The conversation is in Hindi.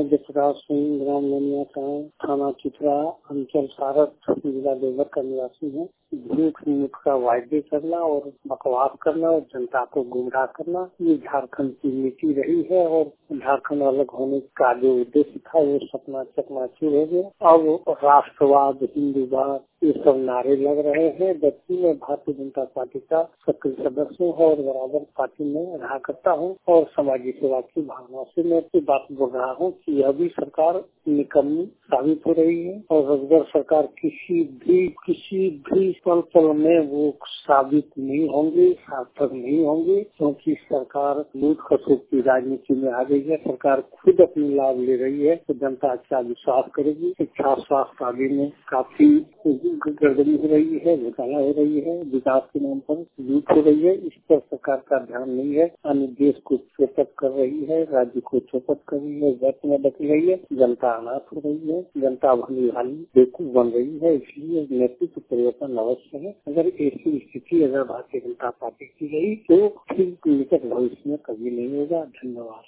मैं जसराज सिंह, ग्राम लोनिया थाना चित्रा, अंचल सारत, जिला देवघर का निवासी हूँ। झूठ मूठ का वायदे करना और बकवास करना और जनता को गुमराह करना, ये झारखंड की नीति रही है। और झारखंड अलग होने का जो उद्देश्य था वो सपना चकनाचूर हो गया। अब राष्ट्रवाद, हिंदूवाद, ये सब नारे लग रहे हैं। जबकि मैं भारतीय जनता पार्टी का सक्रिय सदस्य हूँ और बराबर पार्टी में रहा करता हूँ और समाजिक सेवा की भावना से मैं अपनी बात बोल रहा हूँ कि यह भी सरकार निकम्मी साबित हो रही है। और अगर सरकार किसी भी पल में वो साबित नहीं होंगे, सार्थक नहीं होंगे, क्योंकि सरकार लूट खसोट की राजनीति में आ गई है। सरकार खुद अपनी लाभ ले रही है, तो जनता क्या विश्वास करेगी। शिक्षा, स्वास्थ्य आदि में काफी गड़बड़ी हो रही है, घोटाला हो रही है, विकास के नाम पर लूट हो रही है। इस पर सरकार का ध्यान नहीं है। अन्य देश को चौपट कर रही है, राज्य को चौपट कर रही है, व्यर्थ में बच रही है, जनता अनाथ हो रही है, जनता भली भाली बेवकूफ बन रही है। इसलिए नेतृत्व परिवर्तन अवश्य है। अगर ऐसी स्थिति अगर भारतीय जनता पार्टी की गई तो फिर निकट भविष्य में कभी नहीं होगा। धन्यवाद।